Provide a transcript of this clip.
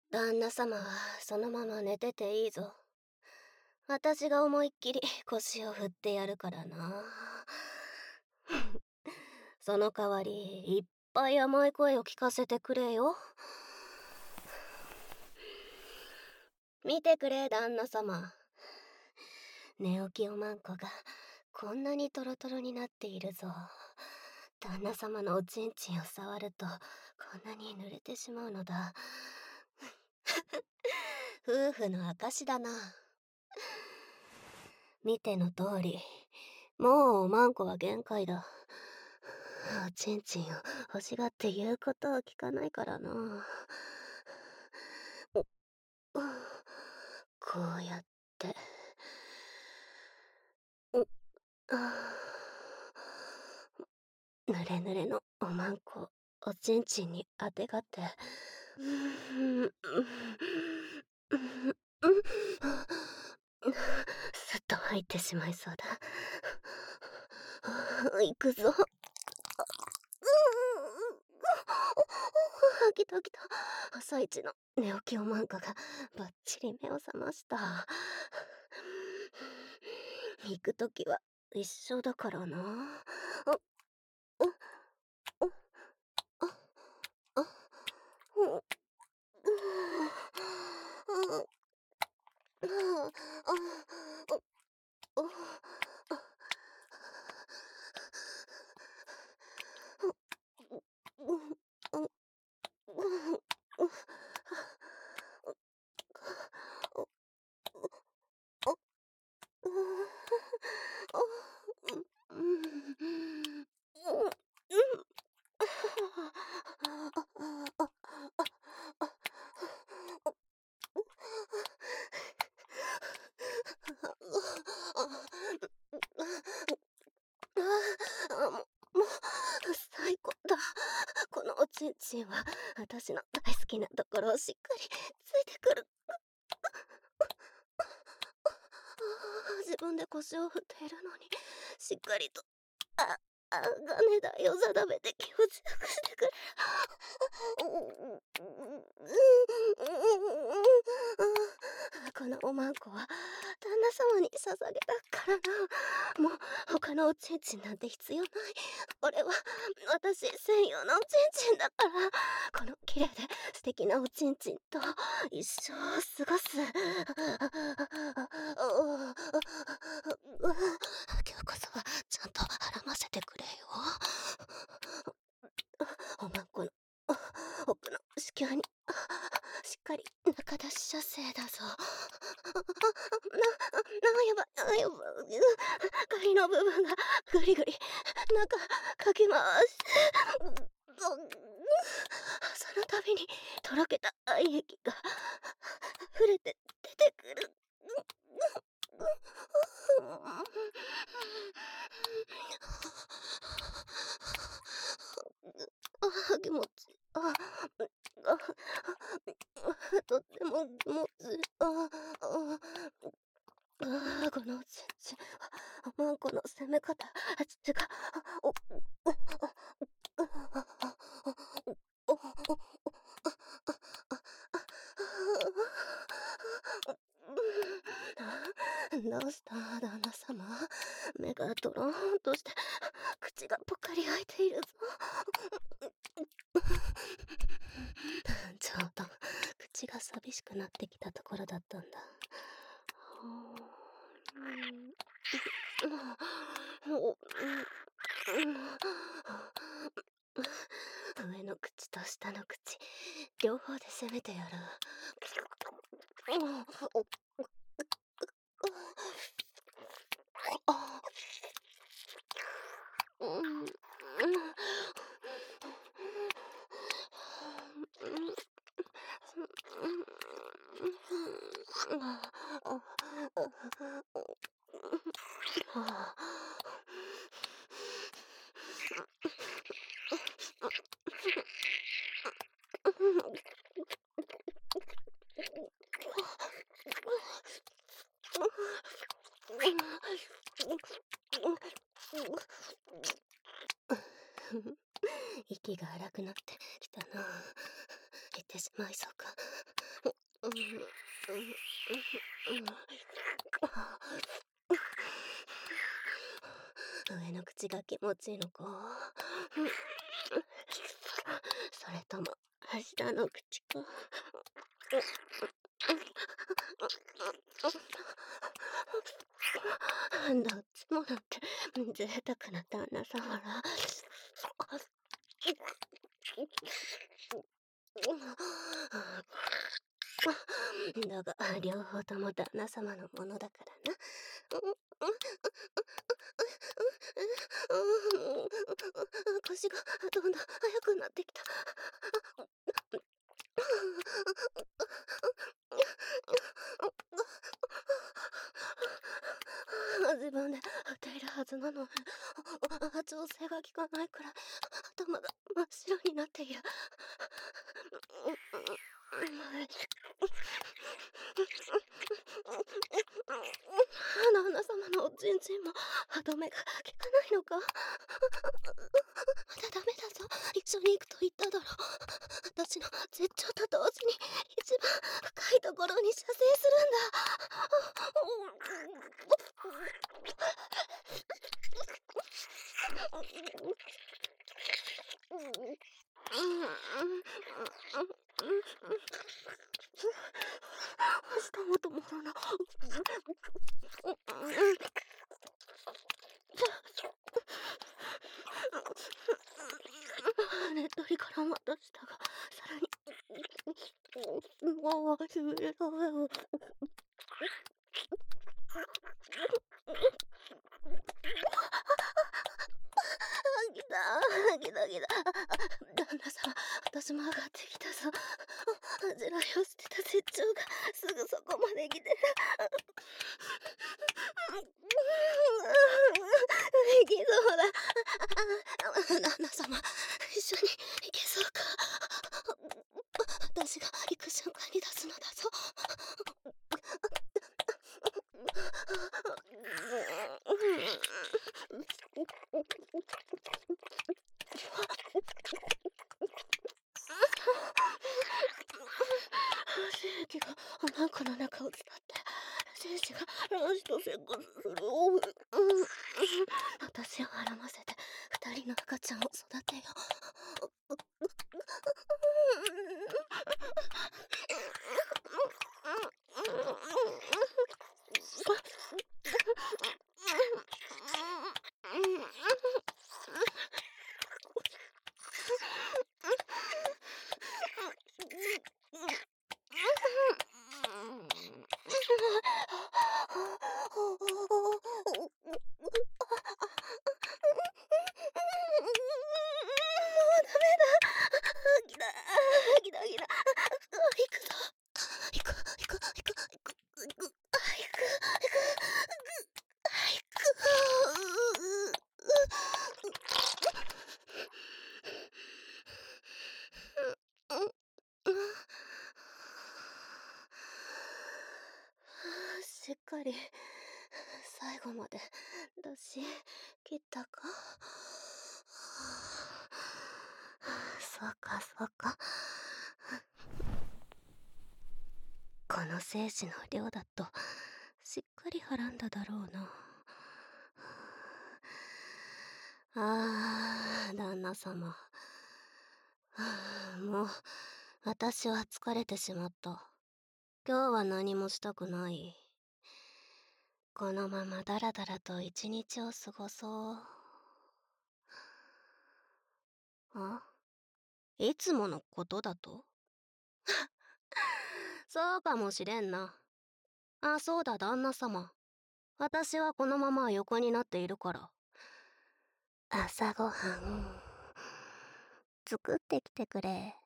旦那様はそのまま寝てていいぞ。私が思いっきり腰を振ってやるからな。その代わりいっぱい甘い声を聞かせてくれよ。見てくれ旦那様。寝起きおまんこがこんなにトロトロになっているぞ。旦那様のおちんちんを触るとこんなに濡れてしまうのだ。夫婦の証だな。見ての通り、もうおまんこは限界だ。おちんちんを欲しがって言うことを聞かないからな。こうやって。ぬれぬれのおまんこおちんちんにあてがってすっと入ってしまいそうだ。行くぞ。来た来た。朝一の寝起きおまんこがばっちり目を覚ました。行くときは一緒だからな。もう最高だ。このおちんちんは私の大好きなところをしっかりついてくる。自分で腰を振っているのにしっかりとガネだよ定めて気持ちよくしてくれ。このおまんこは旦那様に捧げたからな。もう他のおちんちんなんて必要ない。これは私専用のおちんちんだから。この綺麗で素敵なおちんちんと一生過ごす。今日こそはちゃんと絡ませてくれよ。おまんこの奥の子宮にしっかり中出し射精だぞ。やばいやばい。鍵の部分がグリグリ中かき回してその度にとろけた愛液が触れて出てくる。気持ちとっても気持ちこのおちんちんはおまんこの攻め方違どうした旦那様。目がドローンとして口がぽっかり開いているぞ。ちょうど口が寂しくなってきたところだったんだ。上の口と下の口両方で攻めてやる。息が荒くなってきたな。行ってしまいそうか。 上の口が気持ちいいのか。それとも下の口か。どっちもなんて贅沢な旦那様ら。だが両方とも旦那様のものだからな。腰がどんどん速くなってきた。自分で打っているはずなのに調整が効かないくらい頭が真っ白になっている。旦那様のおちんちんも歯止めが効かないのか。まだダメだぞ。一緒に行くと言っただろう。私の絶頂と同時に一番深いところに射精するんだ。下も止まらな。ねっとりからまた舌がさらにしびれた。ギタギタ。旦那様、私も上がってきたぞ。恥じらいを捨てた絶頂がすぐそこまで来てる。行きそうだ。旦那様、一緒に行けそうか。私が行く瞬間に出すのだぞ。精液がマンコの中を伝って精子が卵子と接骨する。私を孕ませて二人の赤ちゃんを育てよ。ギタギタ。行くぞ。行く。しっかり最後まで出し切ったか。そうか。この精子の量だとしっかりはらんだだろうな。旦那様。もう私は疲れてしまった。今日は何もしたくない。このままダラダラと一日を過ごそう。いつものことだと？そうかもしれんな。そうだ旦那様。私はこのまま横になっているから。朝ごはん作ってきてくれ。